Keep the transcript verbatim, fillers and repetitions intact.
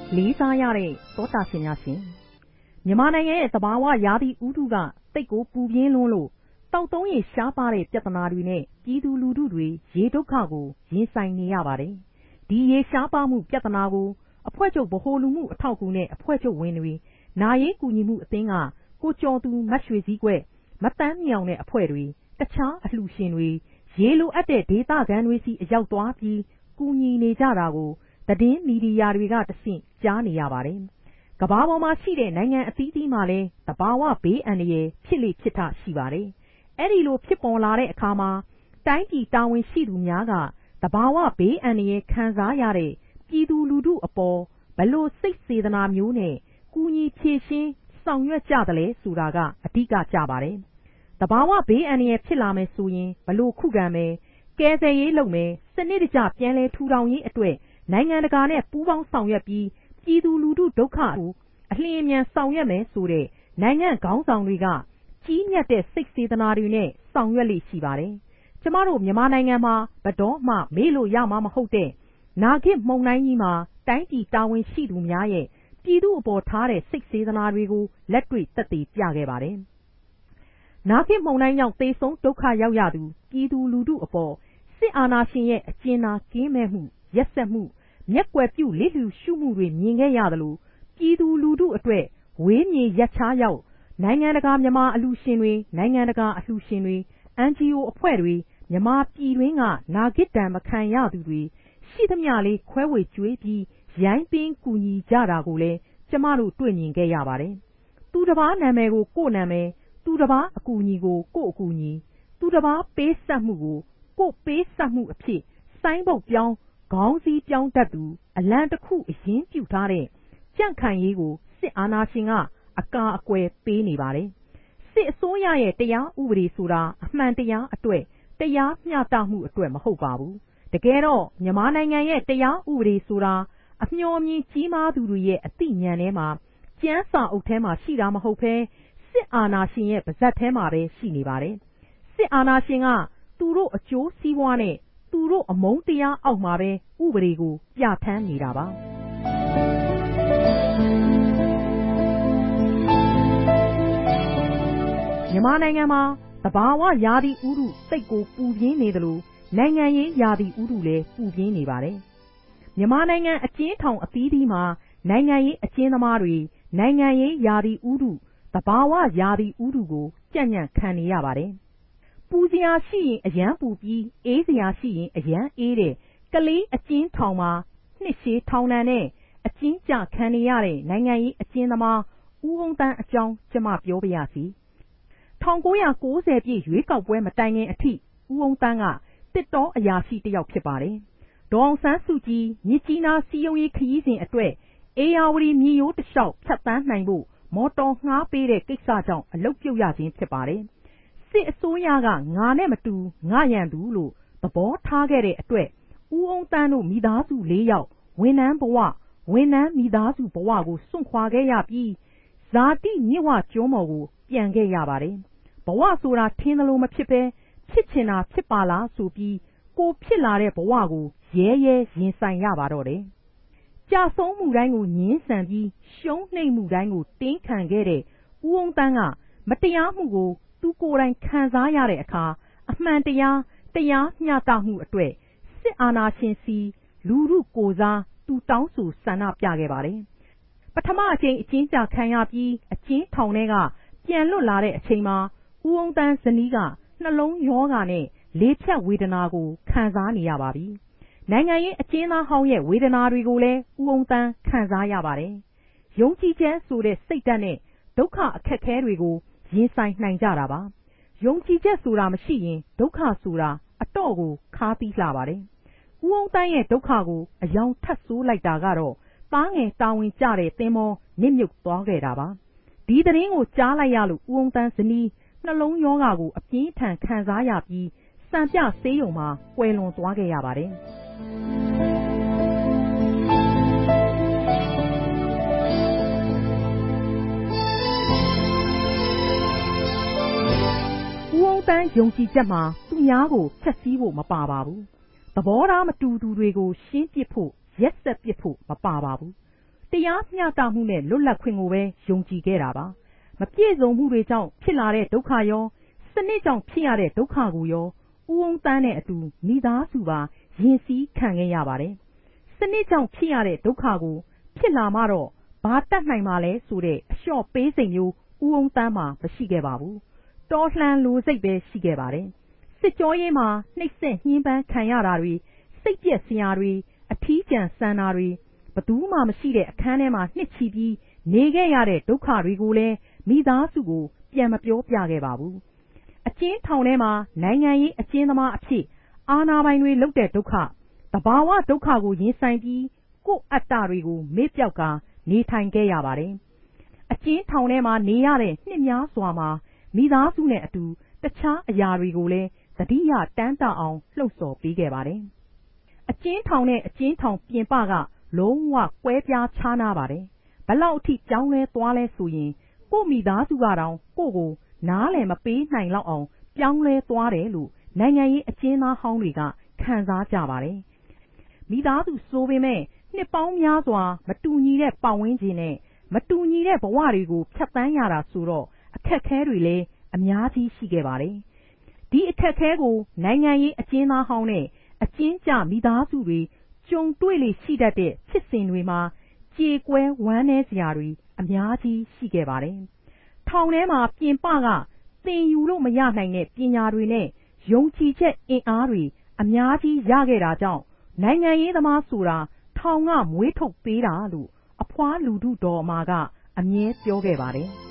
လေးစားရတဲ့သောတာရှင်များရှင်မြန်မာနိုင်ငံရဲ့သဘာဝရာသီဥတုကတိတ်ကိုပူပြင်းလွန်းလို့တောက်သုံးရေရှားပါတဲ့ပြဿနာတွေနဲ့ပြည်သူလူထုတွေရေဒုက္ခကိုရင်ဆိုင်နေရပါတယ်။ဒီရေရှားပါမှုပြဿနာကိုအဖွဲ့ချုပ်ဗဟိုလူမှုအထောက်အကူနဲ့အဖွဲ့ချုပ်ဝင်တွေနာရေးကူညီမှုအသင်းကကိုကျော်သူမတ်ရွှေစည်းကွက်မတန်းမြောင်တဲ့အဖွဲ့တွေတခြားအလှူရှင်တွေရေလိုအပ်တဲ့ဒေသခံတွေစီအရောက်သွားပြီးကူညီနေကြတာကိုသတင်းမီဒီယာတွေကတဆင့်ကြားနေရပါတယ်။ကမ္ဘာပေါ်မှာရှိတဲ့နိုင်ငံအသီးသီးမှာလည်းသဘာဝဘေးအန္တရာယ်ဖြစ်လေဖြစ်ထရှိပါတယ်။အဲ့ဒီလိုဖြစ်ပေါ်လာတဲ့အခါမှာတိုင်းပြည်တာဝန်ရှိသူများကသဘာဝဘေးအန္တရာယ်ခံစားရတဲ့ပြည်သူလူထုအပေါ်ဘလို့စိတ်စေတနာမျိုးနဲ့ကူညီဖြည့်ရှင်းဆောင်ရွက်ကြတယ်လဲဆိုတာကအဓိကကြပါတယ်။သဘာဝဘေးအန္တရာယ်ဖြစ်လာမယ်ဆိုရင်ဘလို့ခုခံမယ်ကယ်ဆယ်ရေးလုပ်မယ်စနစ်တကျပြန်လည်ထူထောင်ရေးအတွက်နိုင်ငံတကာနဲ့ပူးပေါင်းဆောင်ရွက်ပြီးပြည်သူလူထုဒုက္ခကိုအလျင်အမြန်ဆောင်ရွက်မယ်ဆိုတဲ့နိုင်ငံခေါင်းဆောင်တွေကကြီးမြတ်တဲ့စိတ်စေတနာတွေနဲ့ဆောင်ရွက်လေ့ရှိပါတယ်။ကျမတို့မြန်မာနိုင်ငံမှာဘယ်တော့မှမေ့လို့ရမှာမဟုတ်တဲ့နာဂစ်မုန်တိုင်းကြီးမှာတိုင်းပြည်တာဝန်ရှိသူများရဲ့ပြည်သူအပေါ်ထားတဲ့စိတ်စေတနာတွေကိုလက်တွေ့သက်သေပြခဲ့ပါတယ်။နာဂစ်မုန်တိုင်းကြောင့်သေဆုံးဒုက္ခရောက်ရသူပြည်သူလူထုအပေါ်စစ်အာဏာရှင်ရဲ့အကျဉ်းသားကင်းမဲ့မှုရက်စက်မှုမျက်ကွယ်ပြုလစ်လျူရှုမှုတွေမြင်ခဲ့ရသလိုပြည်သူလူထုအတွက်ဝေးမြေရက်ခြားရောက်နိုင်ငံတကာမြန်မာအလှူရှင်တွေနိုင်ငံတကာအလှူရှင်တွေ အန်ဂျီအို အဖွဲ့တွေမြန်မာပြည်တွင်းကနာဂစ်ဒဏ်မခံရသူတွေရှိသမျှလေးခွဲဝေကျွေးပြီးရိုင်းပင်းကူညီကြတာကိုလည်းကျမတို့တွေ့မြင်ခဲ့ရပါတယ်။သူတစ်ပါးနာမည်ကိုကို့နာမည်သူတစ်ပါးအကူအညီကိုကို့အကူအညီသူတစ်ပါးပေးဆက်မှုကိုကို့ပေးဆက်မှုအဖြစ်ဆိုင်းဘုတ်ပြောင်းခေါင်းစည်းပြောင်းတတ်သူအလံတစ်ခုအရင်ပြုထားတဲ့ကြန့်ခိုင်ရေးကိုစစ်အာဏာရှင်ကအကာအကွယ်ပေးနေပါတယ်။စစ်အစိုးရရဲ့တရားဥပဒေဆိုတာအမှန်တရားအတွက်တရားမျှတမှုအတွက်မဟုတ်ပါဘူး။တကယ်တော့မြန်မာနိုင်ငံရဲ့တရားဥပဒေဆိုတာအမျှော်မြင်ကြီးမားသူတွေရဲ့အသိဉာဏ်ထဲမှာကျမ်းစာအုပ်ထဲမှာရှိတာမဟုတ်ဘဲစစ်အာဏာရှင်ရဲ့ပါးစပ်ထဲမှာပဲရှိနေပါတယ်။စစ်အာဏာရှင်ကသူတို့အကျိုးစီးပွားနဲ့သူတို့အမုန်းတရားအောက်မှာပဲဥပဒေကိုပြဋ္ဌာန်းနေတာပါမြန်မာနိုင်ငံမှာသဘာဝရာသီဥတုစိတ်ကိုပူပြင်းနေသလိုနိုင်ငံရေးရာသီဥတုလည်းပူပြင်းနေပါတယ်မြန်မာနိုင်ငံအကျဉ်းထောင်အသီးသီးမှာနိုင်ငံရေးအကျဉ်းသမားတွေနိုင်ငံရေးရာသီဥတုသဘာဝရာသီဥတုကိုကြံ့ကြံ့ခံနေရပါတယ်ပူစရာရှိရင်အရန်ပူပြီးအေးစရာရှိရင်အရန်အေးတဲ့ကလေးအကျဉ်းထောင်မှာနှစ်ရှည်ထောင်ဒဏ်နဲ့အကျဉ်းကျခံနေရတဲ့နိုင်ငံရေးအကျဉ်းသမားဦးအောင်သန်းအကြောင်းကျမပြောပြရစီ၁၉၉၀ပြည့်ရွေးကောက်ပွဲမတိုင်ခင်အထိဦးအောင်သန်းကတစ်တောအရာရှိတစ်ယောက်ဖြစ်ပါတယ်ဒေါ်အောင်ဆန်းစုကြည်မြစ်ကြီးနားစီးရုံးရေးခရီးစဉ်အတွက်ဧရာဝတီမြစ်ရိုးတလျှောက်ဖြတ်သန်းနိုင်ဖို့မော်တော်ငှားပေးတဲ့ကိစ္စကြောင့်အလုပ်ပြုတ်ရခြင်းဖြစ်ပါတယ်စစ်အစိုးရကငါနဲ့မတူငါရန်သူလို့သဘောထားခဲ့တဲ့အတွက်ဦးအောင်သန်းတို့မိသားစုလေးယောက်ဝန်ထမ်းဘဝဝန်ထမ်းမိသားစုဘဝကိုစွန့်ခွာခဲ့ရပြီးဇာတိမြစ်ဝကျွန်းပေါ်ကိုပြန်ခဲ့ရပါတယ်ဘဝဆိုတာထင်းသလိုမဖြစ်ပဲဖြစ်ချင်တာဖြစ်ပါလားဆိုပြီးကိုဖြစ်လာတဲ့ဘဝကိုရဲရဲရင်ဆိုင်ရပါတော့တယ်ကြာဆုံးမှုတိုင်းကိုညှင်းဆန်ပြီးရှုံးနှိမ့်မှုတိုင်းကိုတင်းခံခဲ့တဲ့ဦးအောင်သန်းကမတရားမှုကိုသူကိုယ်တိုင်ခံစားရတဲ့အခါအမှန်တရားတရားမျှတမှုအတွက်စစ်အာဏာရှင်စီလူထုကိုစားသူတောင်းဆိုဆန္ဒပြခဲ့ပါတယ်ပထမအကြိမ်အကျဉ်းချခံရပြီးအကျဉ်းထောင်ထဲကပြန်လွတ်လာတဲ့အချိန်မှာဦးအောင်သန်းဇနီးကနှလုံးရောဂါနဲ့လေဖြတ်ဝေဒနာကိုခံစားနေရပါပြီနိုင်ငံရေးအကျဉ်းသားဟောင်းရဲ့ဝေဒနာတွေကိုလည်းဦးအောင်သန်းခံစားရပါတယ်ယုံကြည်ခြင်းဆိုတဲ့စိတ်ဓာတ်နဲ့ဒုက္ခအခက်အခဲတွေကိုရင်ဆိုင်နိုင်ကြတာပါယုံကြည်ချက်ဆိုတာမရှိရင်ဒုက္ခဆိုတာအတော့ကိုခါးသီးလှပါတယ်ဦးအောင်သန်းရဲ့ဒုက္ခကိုအယောင်ထပ်ဆိုးလိုက်တာကတော့သားငယ်တာဝန်ကျတဲ့သင်္ဘောနစ်မြုပ်သွားခဲ့တာပါဒီသတင်းကိုကြားလိုက်ရလို့ဦးအောင်သန်းဇနီးနှလုံးရောဂါကိုအပြင်းထန်ခံစားရပြီးစံပြဆေးရုံမှာကွယ်လွန်သွားခဲ့ရပါတယ်ဦးအောင်သန်းယုံကြည်ချက်မှာသူများကိုဖျက်ဆီးဖို့မပါပါဘူးသဘောထားမတူသူတွေကိုရှင်းပစ်ဖို့ရက်ဆက်ပစ်ဖို့မပါပါဘူးတရားမျှတမှုနဲ့လွတ်လပ်ခွင့်ကိုပဲယုံကြည်ခဲ့တာပါမပြည့်စုံမှုတွေကြောင့်ဖြစ်လာတဲ့ဒုက္ခရောစနစ်ကြောင့်ဖြစ်ရတဲ့ဒုက္ခကိုရောဦးအုံးသန်းနဲ့အတူမိသားစုပါရင်စည်းခံခဲ့ရပါတယ်စနစ်ကြောင့်ဖြစ်ရတဲ့ဒုက္ခကိုဖြစ်လာမှတော့ဘာတတ်နိုင်မှာလဲဆိုတဲ့အလျှော့ပေးစိတ်မျိုးဦးအုံးသန်းမှာမရှိခဲ့ပါဘူးတော်လှန်လိုစိတ်ပဲရှိခဲ့ပါတယ်စစ်ကြောရေးမှာနှိပ်စက်ညှဉ်းပန်းခံရတာတွေစိတ်ပြက်စရာတွေအထီးကျန်ဆန်တာတွေဘသူမှမရှိတဲ့အခန်းထဲမှာနှစ်ချီပြီးနေခဲ့ရတဲ့ဒုက္ခတွေကိုလည်းမိသားစုကိုပြန်မပြောပြခဲ့ပါဘူးအကျဉ်းထောင်ထဲမှာနိုင်ငံရေးအကျဉ်းသမားအဖြစ်အာဏာပိုင်တွေလုပ်တဲ့ဒုက္ခသဘာဝဒုက္ခကိုရင်ဆိုင်ပြီးကိုယ့်အတ္တတွေကိုမေ့ပြောက်ကာနေထိုင်ခဲ့ရပါတယ်အကျဉ်းထောင်ထဲမှာနေရတဲ့နှစ်များစွာမှာမိသားစုနဲ့အတူတခြားအရာတွေကိုလည်းသတိရတမ်းတအောင်လှုံ့ဆော်ပေးခဲ့ပါတယ်အကျဉ်းထောင်နဲ့အကျဉ်းထောင်ပြင်ပကလုံးဝကွဲပြားခြားနားပါတယ်ဘလောက်အထိပြောင်းလဲသွားလဲဆိုရင်ကိုယ့်မိသားစုကတောင်ကိုယ့်ကိုနားလည်မပေးနိုင်လောက်အောင်ပြောင်းလဲသွားတယ်လို့နိုင်ငံရေးအကျဉ်းသားဟောင်းတွေကခံစားကြပါတယ်မိသားစုဆိုပေမဲ့နှစ်ပေါင်းများစွာမတူညီတဲ့ပတ်ဝန်းကျင်နဲ့မတူညီတဲ့ဘဝတွေကိုဖြတ်သန်းရတာဆိုတော့အခက်အခဲတွေလည်းအများကြီးရှိခဲ့ပါတယ်ဒီအခက်အခဲကိုနိုင်ငံရေးအကျဉ်းသားဟောင်းနဲ့အကျဉ်းကျမိသားစုတွေကြုံတွေ့လေရှိတတ်တဲ့ဖြစ်စဉ်တွေမှာကြေကွဲဝမ်းနည်းစရာတွေအများကြီးရှိခဲ့ပါတယ်ထောင်ထဲမှာပြင်ပကသင်ယူလို့မရနိုင်တဲ့ပညာတွေနဲ့ယုံကြည်ချက်အင်အားတွေအများကြီးရခဲ့တာကြောင့်နိုင်ငံရေးသမားဆိုတာထောင်ကမွေးထုတ်ပေးတာလို့အဖွားလူထုတော်အမာကအမြဲပြောခဲ့ပါတယ်